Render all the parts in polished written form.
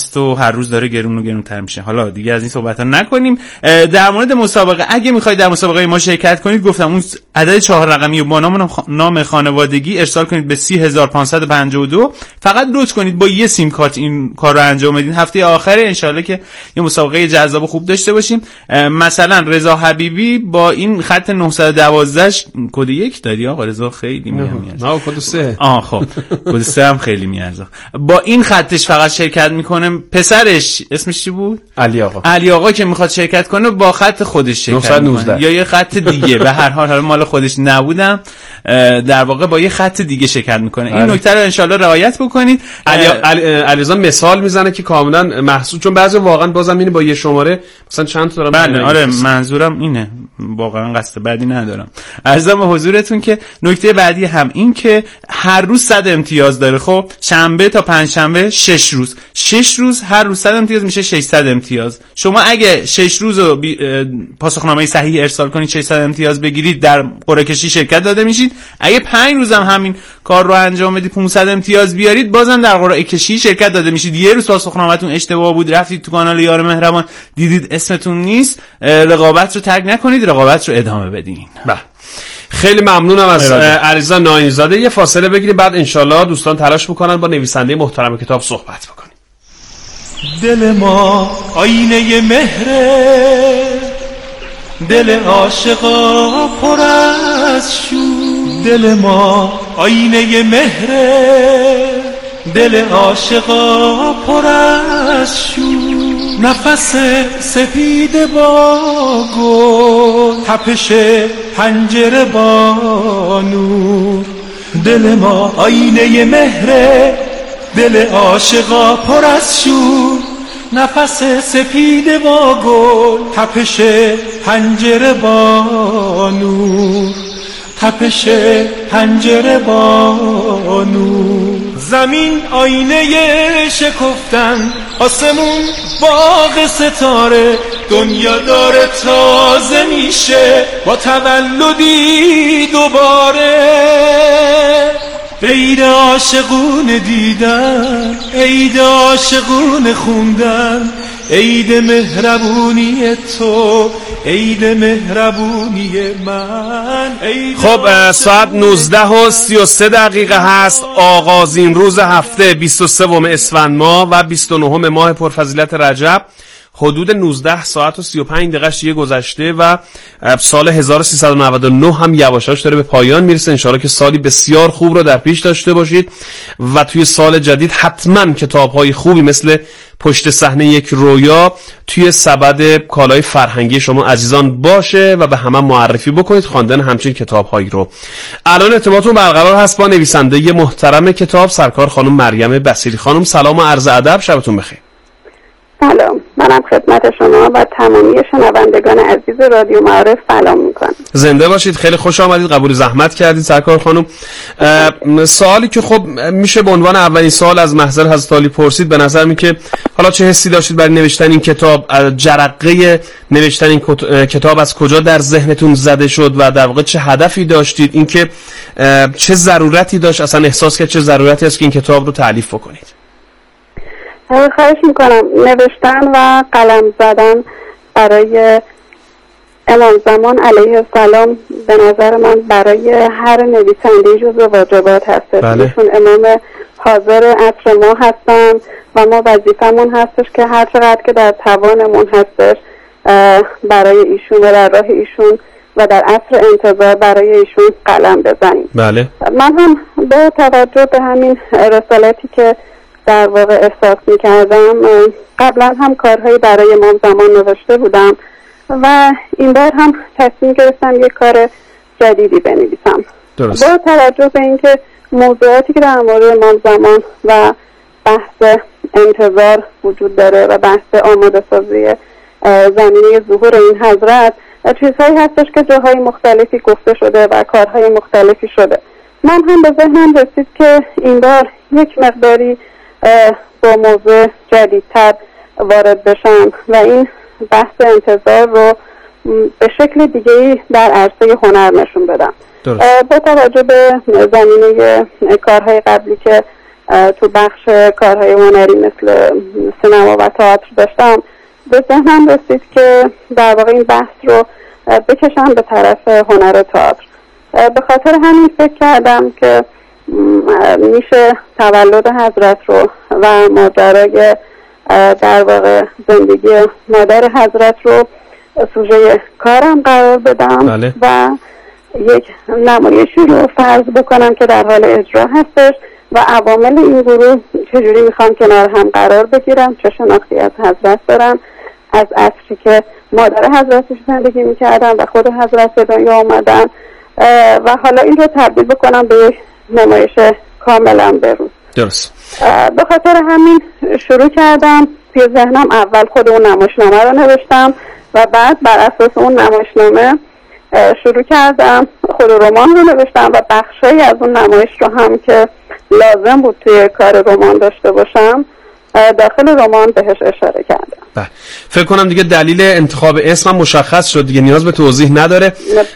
هست و هر روز داره گرون و گرونتر میشه. حالا دیگه از این صحبت ها نکنیم. در مورد مسابقه، اگه میخواید در مسابقه ما شرکت کنید، گفتم اون عدد 4 رقمی و با نام خانوادگی ارسال کنید به 30552. فقط لطف کنید با یه سیم کارت این کار رو انجام بدین. هفته آخر انشالله که یه مسابقه جذاب خوب داشته باشیم. مثلا رضا حبیبی با این خط 912 کد 1 دادی آقا رضا، خیلی میارزه. نه کد 3. خب کد 3 هم خیلی میارزه. با این خطش فقط شرکت میکنه. پسرش اسمش چی بود؟ علی آقا که میخواد شرکت کنه با خط خودش شرکت میکنه یا یه خط دیگه. به هر حال مال خودش نبودم، در واقع با یه خط دیگه شرکت میکنه. این نکته رو انشالله رعایت بکنید. علیرضا مثال میزنه که کاملا محسوس، چون بعضی واقعا بازم اینه با یه شماره مثلا چند تا دارم. بله آره منظورم اینه، واقعا قصد بعدی ندارم. عرضم به حضورتون که نکته بعدی هم این که هر روز 100 امتیاز داره. خب شنبه تا پنجشنبه 6 روز هر روز 100 امتیاز میشه 600 امتیاز. شما اگه 6 روز رو پاسخنامه صحیح ارسال کنید 600 امتیاز بگیرید، در قرعه کشی شرکت داده میشید. اگه 5 روز هم همین کار رو انجام بدید 500 امتیاز بیارید، بازم در قرعه کشی شرکت داده میشید. یه روز پاسخنامه‌تون اشتباه بود، رفتید تو کانال یار مهربان دیدید اسمتون نیست، رقابت رو ترک نکنید، رقابت رو ادامه بدین. خیلی ممنونم از علیرضا ناینزاده. یه فاصله بگیریم، بعد انشالله دوستان تلاش میکنن با نویسنده محترم کتاب صحبت بکنیم. دل ما آینه مهره، دل عاشقا پر از شور. دل ما آینه مهره، دل عاشقا پر از شور. نفس سپید با گل، تپش پنجره با نور. دل ما آینه مهره، دل عاشقا پر از شور. نفس سپید با گل، تپش پنجره با نور. تپش پنجره با نور. زمین آینه شکفتن، آسمون باغ ستاره. دنیا داره تازه میشه با تولدی دوباره. عید عاشقون دیدن، عید عاشقون خوندن، عید مهربونی تو، عید مهربونی من. خب ساعت 19:33 هست. آغازین روز هفته 23 اسفند ماه و 29 ماه پرفضیلت رجب. حدود 19 ساعت و 35 دقیقه گذشته و سال 1399 هم یواشاش داره به پایان میرسه. انشاءالله که سالی بسیار خوب رو در پیش داشته باشید و توی سال جدید حتما کتاب‌های خوبی مثل پشت صحنه یک رویا توی سبد کالای فرهنگی شما عزیزان باشه و به همه معرفی بکنید خواندن همچین کتاب‌هایی رو. الان ارتباطتون برقرار هست با نویسنده محترم کتاب سرکار خانم مریم بصیری. خانم سلام و عرض ادب، شبتون بخیر. سلام، منم خدمت شما و تمامی شنوندگان عزیز رادیو معارف سلام میکنم. زنده باشید، خیلی خوش آمدید، قبول زحمت کردید سرکار خانم. سوالی که خب میشه به عنوان اولین سوال از محضر حضرت عالی پرسید، به نظر می که حالا چه حسی داشتید برای نوشتن این کتاب؟ جرقه نوشتن این کتاب از کجا در ذهنتون زده شد و در واقع چه هدفی داشتید؟ اینکه چه ضرورتی داشت، اصلا احساس کرد چه ضرورتی هست که این کتاب رو تألیف بکنید؟ خواهش میکنم. نوشتن و قلم زدن برای امام زمان علیه السلام به نظر من برای هر نویسنده جزو واجبات هستش. ایشون امام حاضر عصر ما هستن و ما وظیفمون هستش که هر چقدر که در توانمون هستش برای ایشون و در راه ایشون و در عصر انتظار برای ایشون قلم بزنیم. بله. من هم به توجه به همین رسالتی که در واقع احساس می‌کردم، قبلا هم کارهایی برای امام زمان نوشته بودم و این بار هم تصمیم گرفتم یک کار جدیدی بنویسم. درست. با توجه به اینکه موضوعاتی که در مورد امام زمان و بحث انتظار وجود داره و بحث آماده سازی زمینه ظهور این حضرت چیزهایی هستش که جاهای مختلفی گفته شده و کارهای مختلفی شده. من هم به ذهنم رسید که این بار یک مقداری با موضوع جدیدتر وارد بشم و این بحث انتظار رو به شکل دیگه‌ای در عرصه هنر نشون بدم. با توجه به زمینه کارهای قبلی که تو بخش کارهای هنری مثل سینما و تئاتر داشتم، به ذهنم رسید که در واقع این بحث رو بکشم به طرف هنر و تئاتر. به خاطر همین فکر کردم که میشه تولد حضرت رو و ماجرای در واقع زندگی مادر حضرت رو سوژه کارم قرار بدم. بله. و یک نمایشی رو فرض بکنم که در حال اجرا هستش و عوامل این گروه چجوری میخوام کنار هم قرار بگیرم، چه شناختی از حضرت دارم، از عصری که مادر حضرتش زندگی میکردن و خود حضرت به دنیا آمدن، و حالا این رو تبدیل بکنم به یک نمایش کاملا بروز. درست. به خاطر همین شروع کردم. توی ذهنم اول خود اون نمایشنامه رو نوشتم و بعد بر اساس اون نمایشنامه شروع کردم خود رمان رو نوشتم و بخشی از اون نمایش رو هم که لازم بود توی کار رمان داشته باشم داخل رمان بهش اشاره کردم. بله. فکر کنم دیگه دلیل انتخاب اسم مشخص شد دیگه، نیاز به توضیح نداره.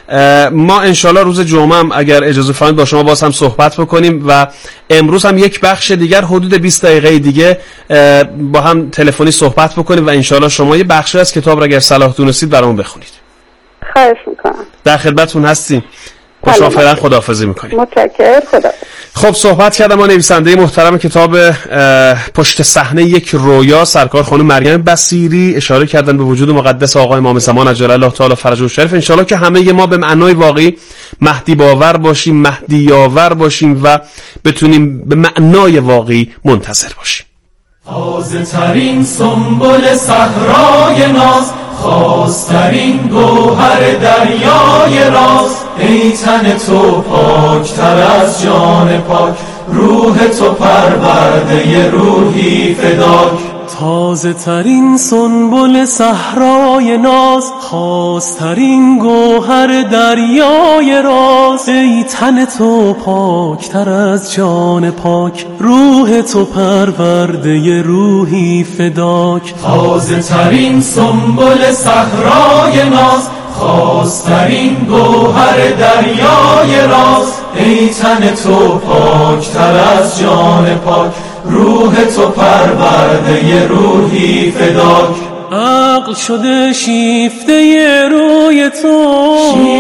ما انشالله روز جمعه هم اگر اجازه فرمایید با شما باز هم صحبت بکنیم و امروز هم یک بخش دیگر حدود 20 دقیقه دیگه با هم تلفنی صحبت بکنیم و انشالله شما یه بخشی از کتاب را اگر صلاح دونستید برامون بخونید. خواهش میکنم. در خدمتتون هستیم. با شما فعلا خداحافظی میکنیم. متشکرم. خدا. خب صحبت کردم با نویسنده محترم کتاب پشت صحنه یک رویا سرکار خانم مریم بصیری، اشاره کردن به وجود مقدس آقا امام زمان عجل الله تعالی فرجه الشریف. انشالله که همه ما به معنای واقعی مهدی باور باشیم، مهدی یاور باشیم و بتونیم به معنای واقعی منتظر باشیم. تازه ترین سنبل صحرای ناز، خواسترین گوهر دریای راز، ای تن تو پاکتر از جان پاک، روح تو پرورده روحی فداک. تازه ترین سنبل صحرای ناز، خواسترین گوهر دریای راز، ای تن تو پاکتر از جان پاک، روح تو پرورده روحی فداک. تازه ترین سنبل صحرای ناز، خواسترین گوهر دریای راز، ای تن تو پاکتر از جان پاک، روح تو پرورده روحی فداک. عقل شده شیفته روی تو،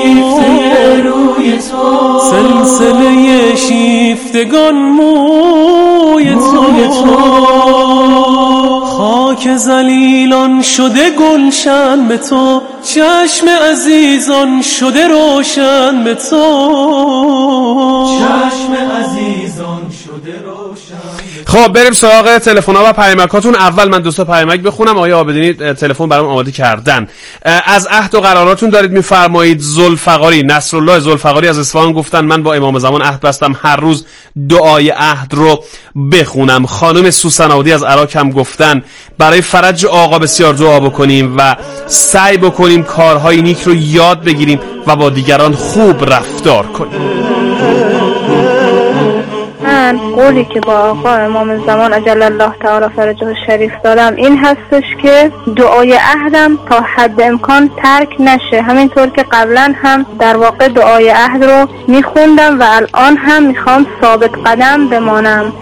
شیفته روی تو، سلسله شیفتگان موی تو، خاک ذلیلان شده گلشن به تو، چشم عزیزان شده روشن به تو، چشم عزیزان شده روشن. خب بریم سراغ تلفن‌ها و پیامکاتون. اول من دوستا پیامک بخونم. آقای عابدینی تلفن برام آماده کردن. از عهد و قراراتون دارید میفرمایید. ذوالفقاری، نصرالله ذوالفقاری از اصفهان گفتن من با امام زمان عهد بستم هر روز دعای عهد رو بخونم. خانم سوسناودی از عراق هم گفتن برای فرج آقا بسیار دعا بکنیم و سعی بکنیم کارهای نیک رو یاد بگیریم و با دیگران خوب رفتار کنیم. من قولی که با آقا امام زمان عجل الله تعالی فرجه الشریف دارم این هستش که دعای عهدم تا حد امکان ترک نشه، همینطور که قبلا هم در واقع دعای عهد رو میخوندم و الان هم میخوام ثابت قدم بمانم.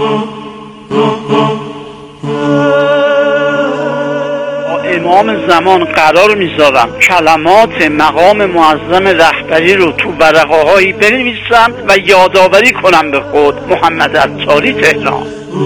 امام زمان قرار میذارم کلمات مقام معظم رهبری رو تو ورقه هایی بنویسم و یادآوری کنم به خود. محمد عطاری، تهران.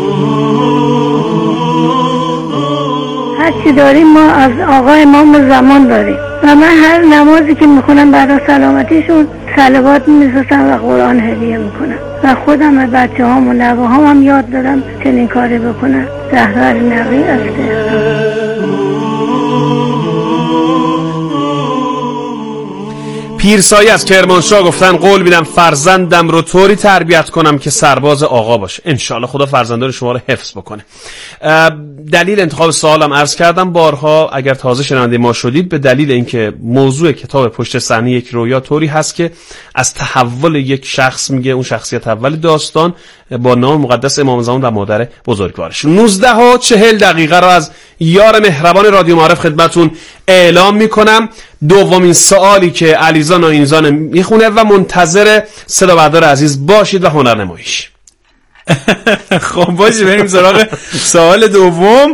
هرچی داریم ما از آقا امام زمان داریم و من هر نمازی که میخونم برای سلامتیشون صلوات میفرستم و قرآن هدیه میکنم و خودم به بچه هام و نوه هم یاد دادم چنین کاری بکنم. زهرا نقی از تهران. پیرسایی از کرمانشاه گفتن قول میدم فرزندم رو طوری تربیت کنم که سرباز آقا باشه. انشالله خدا فرزندان شما رو حفظ بکنه. دلیل انتخاب سوالم عرض کردم بارها، اگر تازه شنونده ما شدید، به دلیل اینکه موضوع کتاب پشت صحنه یک رویا طوری هست که از تحول یک شخص میگه، اون شخصیت اول داستان با نام مقدس امام زمان و مادر بزرگوارش. 19:40 رو از یار مهربان رادیو معارف خدمتون اعلام میکنم. دومین سوالی که علیزا ناینزان میخونه و منتظر صدا بردار عزیز باشید و هنرنماییش. خب باشه بریم سراغ سوال دوم.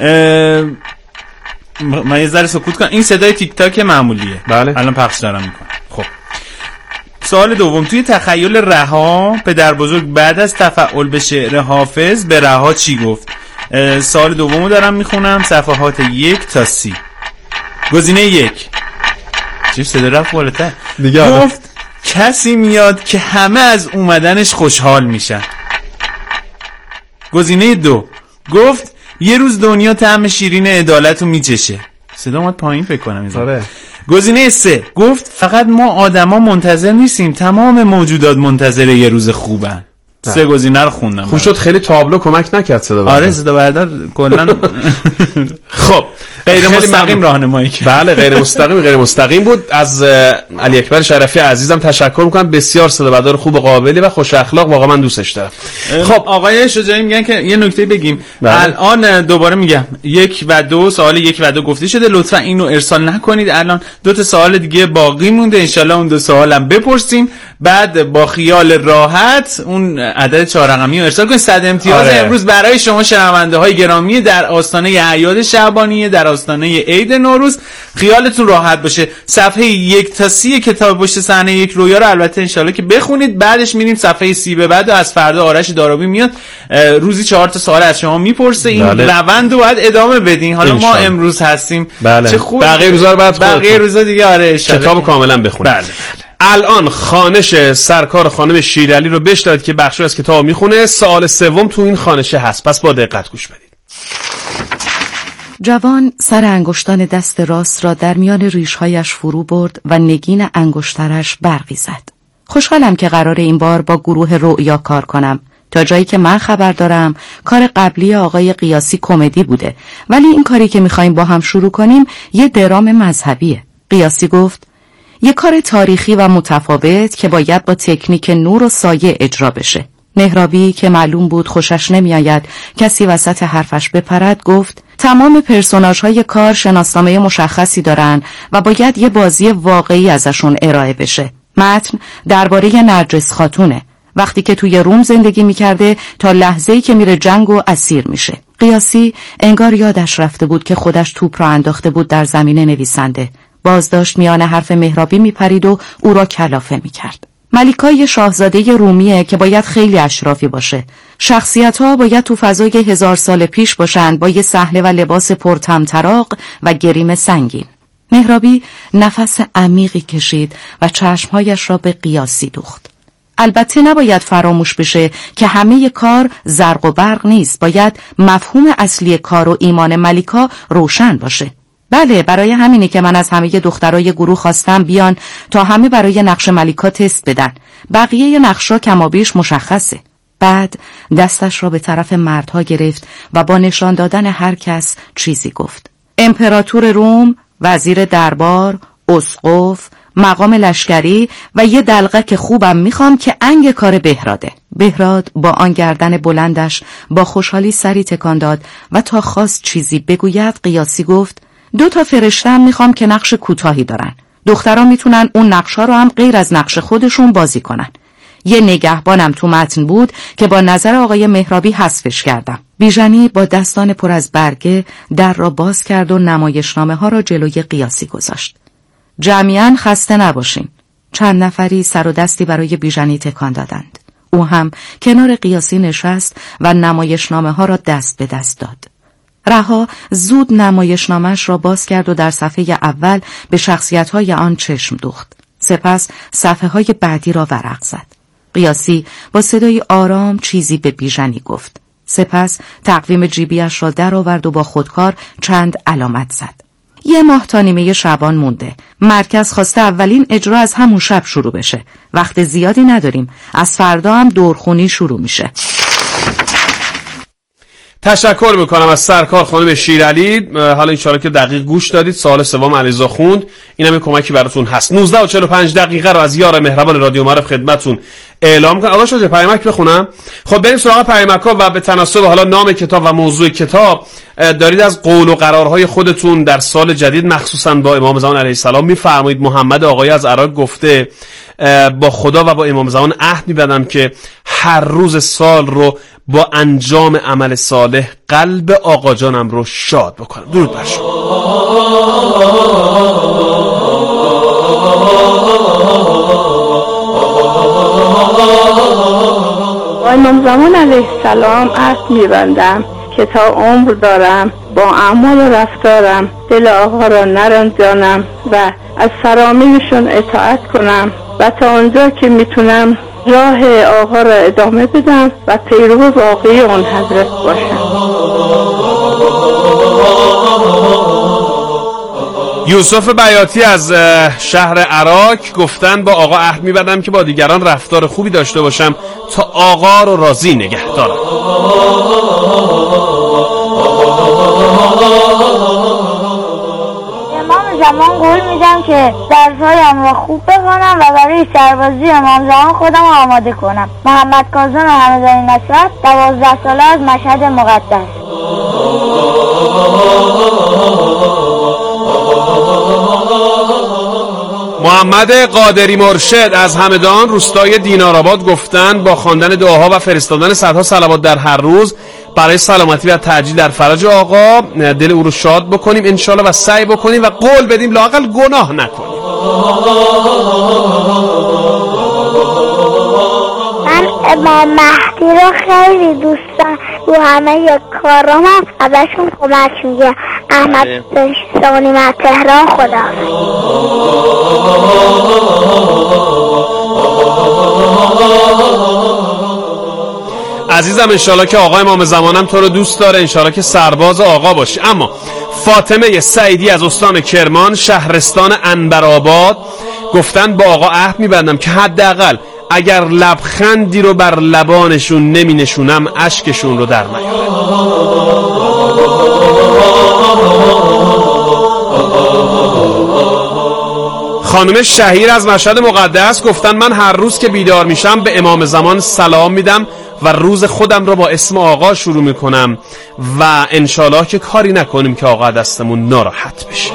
من یه ذره سکوت کنم. این صدای تیک تاک معمولیه. بله. الان پخش دارم میکنم. خب سوال دوم، توی تخیل رها پدر بزرگ بعد از تفعل به شعر حافظ به رها چی گفت؟ سوال دومو دارم میخونم، صفحات 1 تا 30. گزینه 1 چه صدا رفت بالاتر دیگه. گفت کسی میاد که همه از اومدنش خوشحال میشن. گزینه 2 گفت یه روز دنیا طعم شیرین عدالت رو میچشه. صدا اومد پایین فکر کنم. آره. گزینه 3 گفت فقط ما آدما منتظر نیستیم، تمام موجودات منتظر یه روز خوبن. 3 گزینه رو خوندم. خوب شد خیلی تابلو کمک نکرد صدا بردار. آره صدا بردار کلا خب غیر مستقیم راهنمایی کرد. بله غیر مستقیم بود. از علی اکبر شرفی عزیزم تشکر میکنم، بسیار صدا بردار خوب و قابلی و خوش اخلاق، واقعا من دوستش دارم. خب آقای شجاعی میگن که یه نکته بگیم. الان دوباره میگم 1 و 2 سوال 1 و 2 گفته شده، لطفا اینو ارسال نکنید. الان 2 تا سوال دیگه باقی مونده، ان شاءالله اون 2 سوالم بپرسیم، بعد با خیال راحت اون عدد 4 رقمی رو ارسال کنید. 100 امتیاز امروز برای شما شنونده های گرامی در آستانه اعیاد شعبانیه، در آستانه عید نوروز. خیالتون راحت باشه. صفحه 1 تا 30 کتاب پشت صحنه یک رویا رو البته ان شاءالله که بخونید، بعدش میریم صفحه 30 به بعد و از فردا آرش دارابی میاد روزی 4 تا سوال از شما میپرسه. این روند رو باید ادامه بدین. حالا ما امروز هستیم. چه خوب. بقیه روزا رو بعد بقیه روزا دیگه آره کتاب کاملا بخونید. الان خوانش سرکار خانم شیرعلی رو بشنوید که بخشی از کتاب میخونه. سوال سوم تو این خوانشه هست، پس با دقت گوش بدید. جوان سر انگشتان دست راست را در میان ریش‌هایش فرو برد و نگین انگشترش برقی زد. خوشحالم که قرار این بار با گروه رؤیا کار کنم. تا جایی که من خبر دارم کار قبلی آقای قیاسی کمدی بوده، ولی این کاری که میخوایم با هم شروع کنیم یه درام مذهبیه. قیاسی گفت یه کار تاریخی و متفاوت که باید با تکنیک نور و سایه اجرا بشه. مهرابی که معلوم بود خوشش نمیآید کسی وسط حرفش بپرد گفت تمام پرسوناژهای کار شناسنامه مشخصی دارن و باید یه بازی واقعی ازشون ارائه بشه. متن درباره نرجس خاتونه، وقتی که توی روم زندگی میکرده تا لحظه‌ای که میره جنگ و اسیر میشه. قیاسی انگار یادش رفته بود که خودش توپ را انداخته بود در زمین نویسنده. بازداشت میان حرف مهرابی میپرید و او را کلافه میکرد. ملیکا یه شاهزاده رومیه که باید خیلی اشرافی باشه. شخصیت‌ها باید تو فضای 1000 سال پیش باشن با یه صحنه و لباس پرطمطراق و گریم سنگین. مهرابی نفس عمیقی کشید و چشمهایش را به قیاسی دوخت. البته نباید فراموش بشه که همه کار زرق و برق نیست. باید مفهوم اصلی کار و ایمان ملیکا روشن باشه. بله، برای همینه که من از همه دخترای گروه خواستم بیان تا همه برای نقش ملیکا تست بدن. بقیه نقشا کمابیش مشخصه. بعد دستش را به طرف مردها گرفت و با نشان دادن هر کس چیزی گفت. امپراتور روم، وزیر دربار، اسقف، مقام لشکری و یه دلقک خوبم میخوام که انگ کار بهراده. بهراد با آن گردن بلندش با خوشحالی سری تکان داد و تا خواست چیزی بگوید قیاسی گفت 2 فرشته هم میخوام که نقش کوتاهی دارن. دخترها میتونن اون نقشا رو هم غیر از نقش خودشون بازی کنن. یه نگهبانم تو متن بود که با نظر آقای مهرابی حذفش کردم. بیژنی با دستان پر از برگه در را باز کرد و نمایشنامه ها را جلوی قیاسی گذاشت. جمعاً خسته نباشین. چند نفری سر و دستی برای بیژنی تکان دادند. او هم کنار قیاسی نشست و نمایشنامه ها را دست به دست داد. رها زود نمایشنامه‌اش را باز کرد و در صفحه اول به شخصیت‌های آن چشم دوخت. سپس صفحه‌های بعدی را ورق زد. قیاسی با صدای آرام چیزی به بیژنی گفت. سپس تقویم جیبیش را در آورد و با خودکار چند علامت زد. 1 ماه تا نیمه شعبان مونده. مرکز خواسته اولین اجرا از همون شب شروع بشه. وقت زیادی نداریم. از فردا هم دورخونی شروع میشه. تشکر میکنم از سرکار خانم شیرعلی. حالا انشاءالله که دقیق گوش دادید. سوال سوم علیرضا خوند. اینم کمکی براتون هست. 19:45 رو از یار مهربان رادیو معرف خدمتتون اعلام کنن. آقا شجاع پیامک بخونم. خب بریم سراغ پیامک‌ها و به تناسب حالا نام کتاب و موضوع کتاب دارید از قول و قرارهای خودتون در سال جدید مخصوصا با امام زمان علیه السلام میفرمایید. محمد آقای از عراق گفته با خدا و با امام زمان عهد می‌بندم که هر روز سال رو با انجام عمل صالح قلب آقا جانم رو شاد بکنم. درود بر شما. با امام زمان علیه السلام عهد می‌بندم که تا عمر دارم با اعمال و رفتارم دل آقا را نرنجانم و از فرامینشون اطاعت کنم و تا اونجا که میتونم راه آقا را ادامه بدم و پیرو واقعی اون حضرت باشم. یوسف بیاتی از شهر عراق گفتن با آقا عهد می‌بندم که با دیگران رفتار خوبی داشته باشم تا آقا رو راضی نگه دارم. امام زمان قول میدم که درس‌هایم را خوب بخوانم و برای سربازی امام زمان خودم آماده کنم. محمد کاظم همدانی نصرت، 12 ساله از مشهد مقدس. محمد قادری مرشد از همدان روستای دینارآباد گفتن با خواندن دعاها و فرستادن صدها صلوات در هر روز برای سلامتی و تعجیل در فرج آقا دل او رو شاد بکنیم انشالله و سعی بکنیم و قول بدیم لااقل گناه نکنیم. من امام مهدی رو خیلی دوست دارم، رو همه کارام ازشون کمک میگه. احمد ثانی من تهران. خدا عزیزم انشالله که آقا امام زمانم تو رو دوست داره، انشالله که سرباز آقا باشی. اما فاطمه سعیدی از استان کرمان شهرستان عنبرآباد گفتن با آقا عهد میبندم که حداقل اگر لبخندی رو بر لبانشون نمی نشونم اشکشون رو در نیارم. خانم شهیر از مشهد مقدس گفتن من هر روز که بیدار میشم به امام زمان سلام میدم و روز خودم رو با اسم آقا شروع میکنم و انشالله که کاری نکنیم که آقا دستمون ناراحت بشه.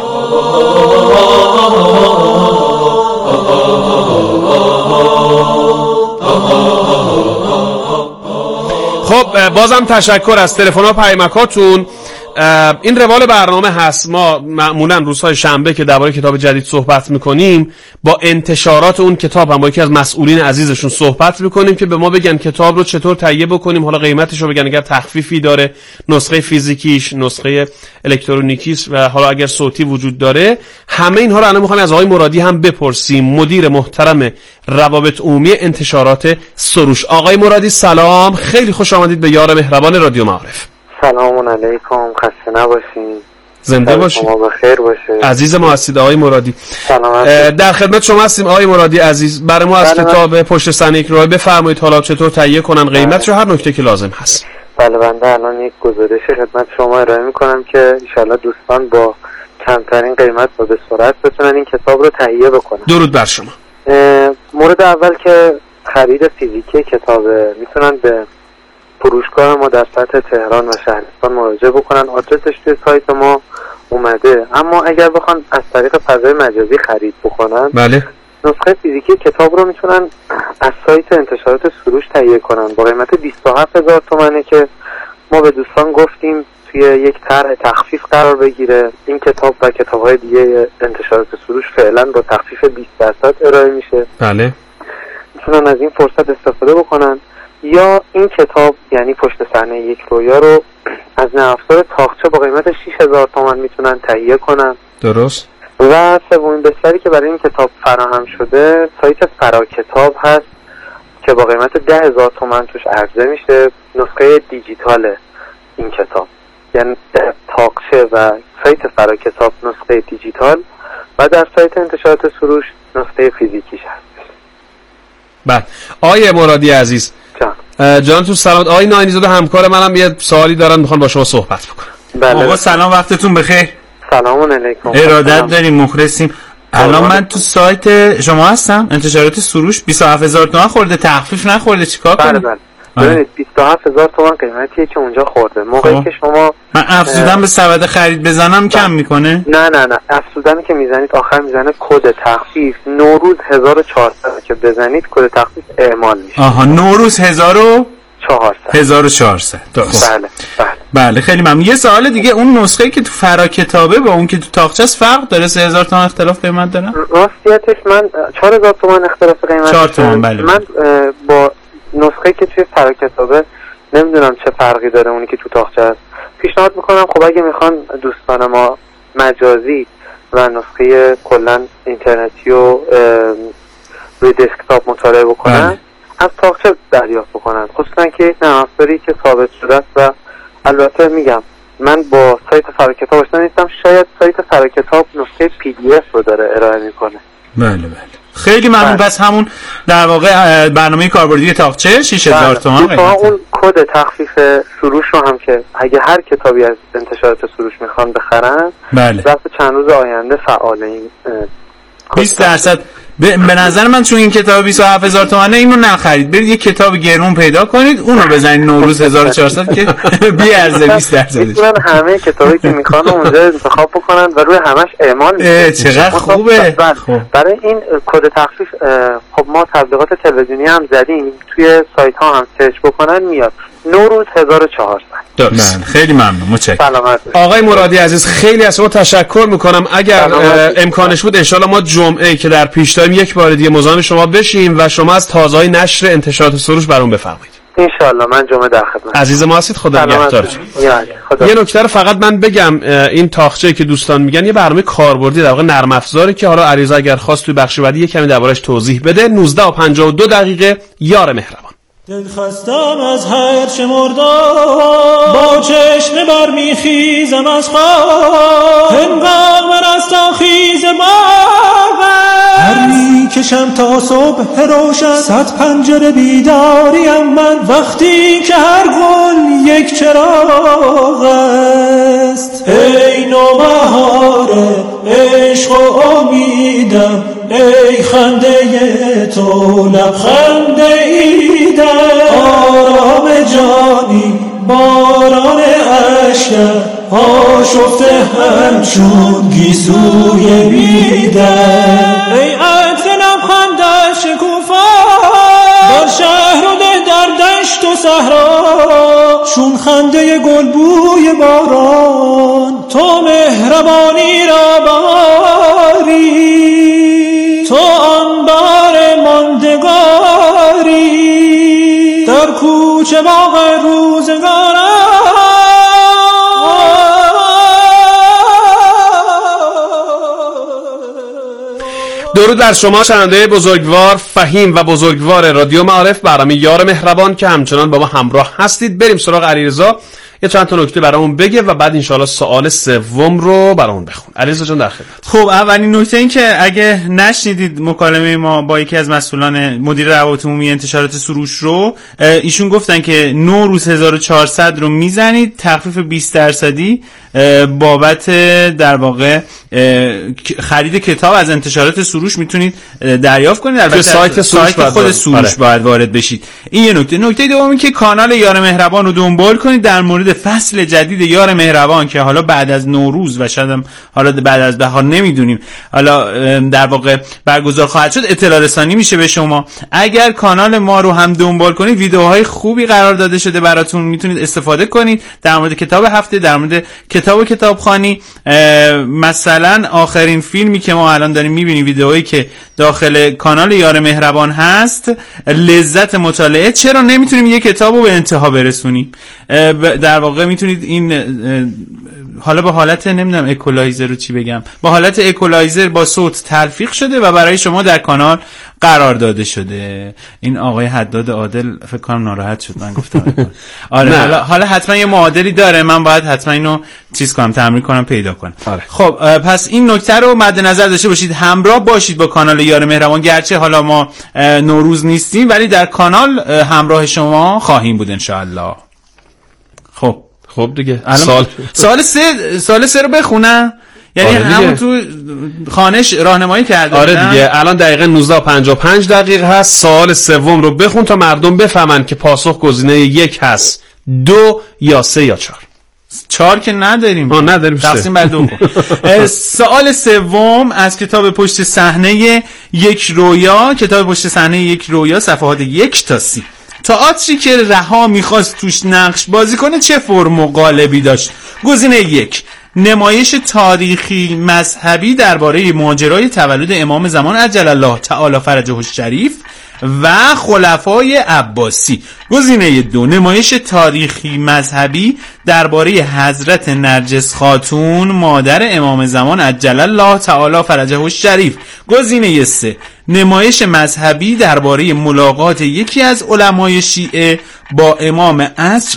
خب بازم تشکر از تلفن ها پیامکاتون. این روال برنامه هست. ما معمولا روزهای شنبه که درباره کتاب جدید صحبت میکنیم با انتشارات اون کتاب هم با یکی از مسئولین عزیزشون صحبت میکنیم که به ما بگن کتاب رو چطور تهیه بکنیم، حالا قیمتش رو بگن، اگر تخفیفی داره، نسخه فیزیکیش، نسخه الکترونیکیش و حالا اگر صوتی وجود داره. همه اینها رو الان میخوایم از آقای مرادی هم بپرسیم، مدیر محترم روابط عمومی انتشارات سروش. آقای مرادی سلام، خیلی خوش آمدید به یار مهربان رادیو معارف. سلام علیکم، خسته نباشین، زنده باشید، شما بخیر باشه. عزیز ما هستید آقای مرادی. در خدمت شما هستیم آقای مرادی عزیز. برای ما از کتاب پشت صحنه یک راه بفرمایید حالا چطور تهیه کنن، قیمتش و هر نکته که لازم هست. بله بنده الان یک گزارش خدمت شما ارائه میکنم که ان شاءالله دوستان با کمترین قیمت و به سرعت بتونن این کتاب رو تهیه بکنن. درود بر شما. مورد اول که خرید فیزیکی کتابه، میتونن به فروشگاه ما در سطح تهران و شهرستان مراجعه بکنن. آدرسش توی سایت ما اومده. اما اگر بخوان از طریق فضای مجازی خرید بکنن، بله، نسخه فیزیکی کتاب رو میتونن از سایت انتشارات سروش تهیه کنن با قیمت 27,000 تومانه که ما به دوستان گفتیم توی یک طرح تخفیف قرار بگیره. این کتاب و کتاب‌های دیگه انتشارات سروش فعلا با تخفیف 20% ارائه میشه. بله، میتونن از این فرصت استفاده بکنن. یا این کتاب یعنی پشت صحنه یک رویا رو از نرم افزار تاقچه با قیمت 6,000 تومان میتونن تهیه کنن. درست. و سومین بستری که برای این کتاب فراهم شده سایت فراکتاب هست که با قیمت 10,000 تومان توش عرضه میشه. نسخه دیجیتال این کتاب یعنی تاقچه و سایت فراکتاب نسخه دیجیتال و در سایت انتشارات سروش نسخه فیزیکیش هست. بله آقای مرادی عزیز، جان تو سلامت. آقای ناینیزاده همکار منم یه سوالی دارن، میخوان با شما صحبت بکنن. بله. آقا سلام، وقتتون بخیر. سلام علیکم. ارادت داریم، مخلصیم. الان من تو سایت شما هستم، انتشارات سروش 27000 تومان خورده، تخفیف نخورده، چیکار کنم؟ بله ببینید 27000 تومان قیمتیه که اونجا خورده. موقعی که شما من افزودن به سبد خرید بزنم کم میکنه؟ نه افزودنی که میزنید آخر میزنه کد تخفیف نوروز 1400 که بزنید کد تخفیف اعمال میشه. آها نوروز 1400 درست. بله خیلی ممنون. یه سوال دیگه، اون نسخه که تو فراکتابه با اون که تو تاقچه است فرق داره؟ 3000 تومان اختلاف قیمت داره؟ راستیتش من 4000 تومان اختلاف قیمت 4 تومان. بله من با نسخه که توی فراکتابه نمیدونم چه فرقی داره اونی که تو تاقچه است. پیشنهاد میکنم خب اگه میخوان دوستان ما مجازی و نسخه کلا اینترنتی و روی دسکتاپ مطالعه بکنن از تاقچه دریافت بکنن، خصوصا که یک نرم افزاری که ثابت شده است. و البته میگم من با سایت فراکتاب آشنا نیستم، شاید سایت فراکتاب نسخه PDF رو داره ارائه میکنه. بله خیلی ممنون. پس همون در واقع برنامه کاربردی تاقچه 6000 تومان قیمته. اون کد تخفیف سروش رو هم که اگه هر کتابی از انتشارات سروش میخوان بخرن ظرف چند روز آینده فعال این 20%. به نظر من چون این کتاب 27000 تومانه اینو نخرید، برید یه کتاب گرون پیدا کنید اونو بزنید نوروز 1400 که بی ارزه 20%. میتونن همه کتابی که میخوان اونجا انتخاب بکنن و روی همش اعمال میشه. چقدر خوبه. برای این کد تخفیف خب ما تبلیغات تلویزیونی هم زدیم، توی سایت ها هم سرچ بکنن میاد نوروز 1400. درست. خیلی ممنون، متشکرم. آقای مرادی عزیز خیلی از شما تشکر میکنم. اگر امکانش بود انشالله ما جمعه که در پیش داریم یک بار دیگه مزاحم شما بشیم و شما از تازه‌های نشر انتشارات سروش برام بفرمایید. انشالله من جمعه در خدمت. عزیز ما هستید، خدا نگهدارتون. یه نکته رو فقط من بگم، این تاقچه‌ای که دوستان میگن یه برنامه کاربردی در واقع نرم افزاری که حالا علیرضا اگر خواست توی بخش بعدی کمی دربارش توضیح بده. 19:52 یار مهربان. دل خستم از هر چه مردم، با چشم بر میخیزم از خواب، هنگام رستاخیز باغ هر میکشم تا صبح روشن، 100 پنجره بیداریم من، وقتی که هر گل یک چراغ است. ای نوبهار عشق و امیدم، ای خنده تو لبخنده ایدم، آرام جانی باران اشکم، آشفته همچون گیسوی بیدم. ای عطر لبخندش شکوفا بر شهر و ده در دشت و صحرا، چون خنده گل بوی باران، تو مهربانی را باری، تو انبار ماندگاری در کوچه باغ روزگارم. درود بر شما شنونده بزرگوار، فهیم و بزرگوار رادیو معارف، برنامه یار مهربان که همچنان با ما همراه هستید. بریم سراغ علیرضا یه چند تا نکته برامون بگه و بعد انشالله سوال سوم رو برامون بخون. علیرضا جان در خدمت. خب اولین نکته این که اگه نشنیدید مکالمه ما با یکی از مسئولان مدیر روابط عمومی انتشارات سروش رو، ایشون گفتن که نوروز 1400 رو میزنید تخفیف 20% بابت در واقع خرید کتاب از انتشارات سروش میتونید دریافت کنید. البته سایت خود سروش باید وارد بشید. این یه نکته. نکته دومی که کانال یار مهربان رو دنبال کنید در مورد فصل جدید یار مهربان که حالا بعد از نوروز و شاید حالا بعد از بهار نمیدونیم حالا در واقع برگزار خواهد شد، اطلاع رسانی میشه به شما. اگر کانال ما رو هم دنبال کنید ویدیوهای خوبی قرار داده شده براتون، میتونید استفاده کنید در مورد کتاب هفته، در مورد کتاب و کتابخوانی. مثلا آخرین فیلمی که ما الان داریم میبینیم، ویدیوهایی که داخل کانال یار مهربان هست، لذت مطالعه. چرا نمیتونیم یک کتاب رو به انتها برسونیم؟ در واقع میتونید این حالا با حالت نمیدونم اکولایزر رو چی بگم، با حالت اکولایزر با صوت تلفیق شده و برای شما در کانال قرار داده شده. این آقای حداد عادل فکر کنم ناراحت شد من گفتم. آره حالا حتما یه معادلی داره، من باید حتما اینو چیز کنم، تمرین کنم، پیدا کنم. خب پس این نکته رو مد نظر داشته باشید، همراه باشید با کانال یار مهربان. گرچه حالا ما نوروز نیستیم ولی در کانال همراه شما خواهیم بود ان شاء الله. خب دیگه سال 3 رو بخونم. یعنی همون تو خانش راهنمایی کرده. آره دیگه. الان دقیقاً 19:55 هست. سوال سوم رو بخون تا مردم بفهمن که پاسخ گزینه 1 هست، 2 یا 3 یا 4. 4 که نداریم. نداریم. تقسیم بر 2 کن. سوال سوم از کتاب پشت صحنه یک رویا، کتاب پشت صحنه یک رویا، صفحات 1 تا 30. تئاتری که رها میخواست توش نقش بازی کنه چه فرم و قالبی داشت؟ گزینه 1 نمایش تاریخی مذهبی درباره ماجرای تولد امام زمان عجل الله تعالی فرجه الشریف و خلفای عباسی. گزینه 2 نمایش تاریخی مذهبی درباره حضرت نرجس خاتون مادر امام زمان عجل الله تعالی فرجه الشریف. گزینه 3 نمایش مذهبی درباره ملاقات یکی از علمای شیعه با امام عصر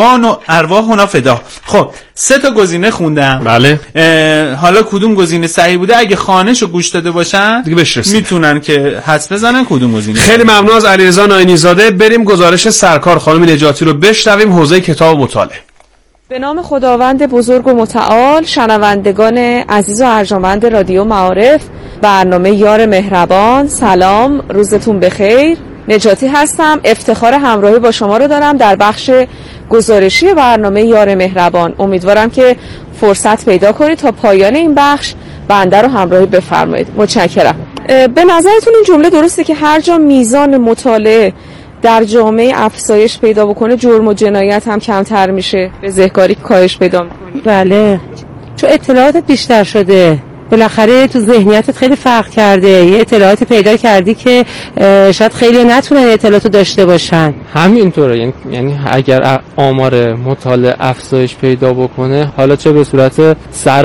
ارواحنا فدا. خب 3 تا گزینه خوندم. بله. حالا کدوم گزینه صحیح بوده اگه خانه‌شو گوش داده باشن دیگه میتونن که حدس بزنن کدوم گزینه. خیلی ممنون از علیرضا ناینی زاده. بریم گزارش سرکار خانم نجاتی رو بشنویم، حوزه کتاب مطالعه. به نام خداوند بزرگ و متعال. شنوندگان عزیز و ارجمند رادیو معارف، برنامه یار مهربان، سلام، روزتون بخیر. نجاتی هستم. افتخار همراهی با شما رو دارم در بخش گزارشی برنامه یار مهربان. امیدوارم که فرصت پیدا کنید تا پایان این بخش بنده رو همراهی بفرمایید. متشکرم. به نظرتون این جمله درسته که هر جا میزان مطالعه در جامعه افزایش پیدا بکنه جرم و جنایت هم کمتر میشه، بزهکاری کاهش پیدا میکنه؟ بله، چون اطلاعاتت بیشتر شده، بالاخره تو ذهنیتت خیلی فرق کرده، یه اطلاعاتی پیدا کردی که شاید خیلی نتونن اطلاعاتو داشته باشن. همینطوره، یعنی اگر آمار مطالعه افزایش پیدا بکنه، حالا چه به صورت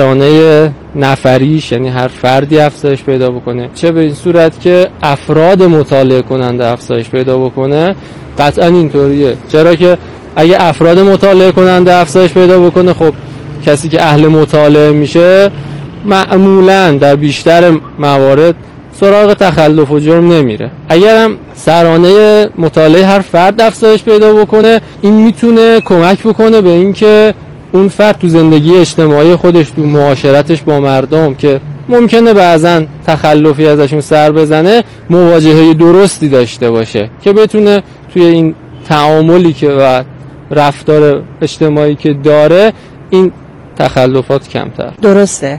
سرانه نفریش، یعنی هر فردی افزایش پیدا بکنه، چه به این صورت که افراد مطالعه کننده افزایش پیدا بکنه، قطعا اینطوریه. چرا که اگه افراد مطالعه کننده افزایش پیدا بکنه، خب کسی که اهل مطالعه میشه معمولاً در بیشتر موارد سراغ تخلف و جرم نمیره. اگرم سرانه مطالعه هر فرد افزایش پیدا بکنه، این میتونه کمک بکنه به اینکه اون فرد تو زندگی اجتماعی خودش، تو معاشرتش با مردم که ممکنه بعضن تخلفی ازشون سر بزنه، مواجهه درستی داشته باشه که بتونه توی این تعاملی که و رفتار اجتماعی که داره این تخلفات کمتر. درسته.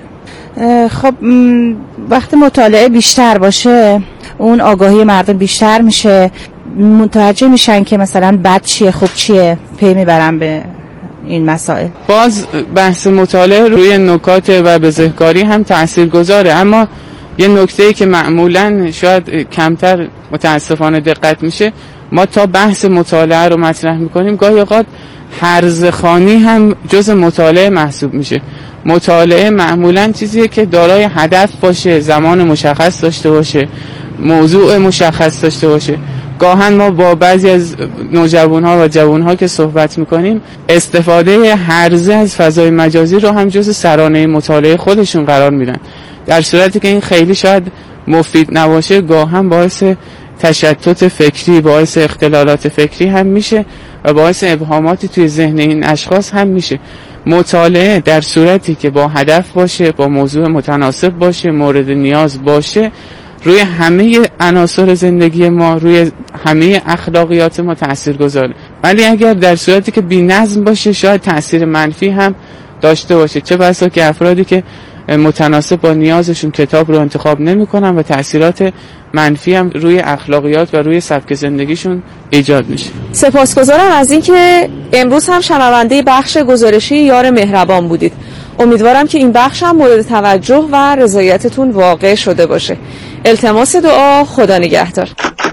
خب وقتی مطالعه بیشتر باشه، اون آگاهی مردم بیشتر میشه، متوجه میشن که مثلا بد چیه خوب چیه، پی میبرن به این مسائل. باز بحث مطالعه روی نکات و بزهکاری هم تاثیرگذاره، اما یه نکته‌ای که معمولاً شاید کمتر متاسفانه دقت میشه، ما تا بحث مطالعه رو مطرح میکنیم گاهی اوقات هرزخوانی هم جز مطالعه محسوب میشه. مطالعه معمولاً چیزیه که دارای هدف باشه، زمان مشخص داشته باشه، موضوع مشخص داشته باشه. گاهن ما با بعضی از نوجوان‌ها و جوان‌ها که صحبت میکنیم، استفاده هرزه از فضای مجازی رو هم جز سرانه مطالعه خودشون قرار میدن، در صورتی که این خیلی شاید مفید نباشه. گاهن باعث تشتت فکری، باعث اختلالات فکری هم میشه و باعث ابهاماتی توی ذهن این اشخاص هم میشه. مطالعه در صورتی که با هدف باشه، با موضوع متناسب باشه، مورد نیاز باشه، روی همه عناصر زندگی ما، روی همه اخلاقیات ما تأثیر گذاره. ولی اگر در صورتی که بی‌نظم باشه، شاید تأثیر منفی هم داشته باشه، چه بسا که افرادی که متناسب با نیازشون کتاب رو انتخاب نمی‌کنن و تأثیرات منفی هم روی اخلاقیات و روی سبک زندگیشون ایجاد میشه. سپاسگزارم از اینکه امروز هم شنونده بخش گزارشی یار مهربان بودید. امیدوارم که این بخش هم مورد توجه و رضایتتون واقع شده باشه. التماس دعا. خدا نگهدار.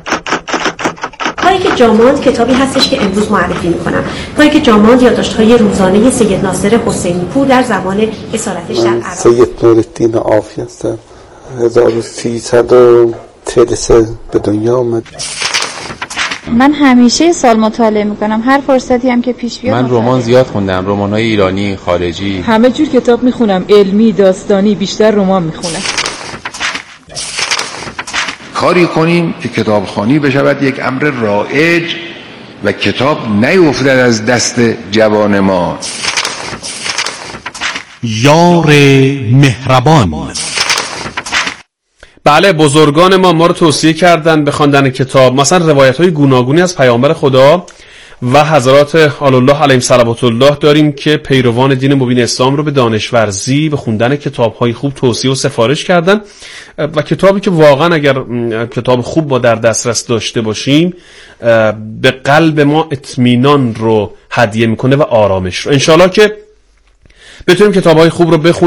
تاریک جاماند کتابی هستش که امروز معرفی میکنم. تاریک جاماند یادداشت‌های روزانه سید ناصر حسینی پور در زمان اسارتش در عراق. سید نورالدین عافی هستم. 1343 به دنیا آمد. من همیشه سال مطالعه میکنم، هر فرصتی هم که پیش بیاد. من رمان زیاد خوندم، رمان‌های ایرانی، خارجی، همه جور کتاب میخونم، علمی، داستانی، بیشتر رمان میخونم. کاری کنیم که کتابخوانی بشود یک امر رایج و کتاب نیفتد از دست جوان ما. یار مهربان. بله، بزرگان ما رو توصیه کردن به خواندن کتاب، مثلا روایت‌های گوناگونی از پیامبر خدا و حضرات آل الله علیهم صلوات الله داریم که پیروان دین مبین اسلام رو به دانشورزی و خوندن کتاب‌های خوب توصیه و سفارش کردن و کتابی که واقعا اگر کتاب خوب ما در دسترس داشته باشیم به قلب ما اطمینان رو هدیه میکنه و آرامش رو. انشالله که بتونیم کتاب‌های خوب رو بخونیم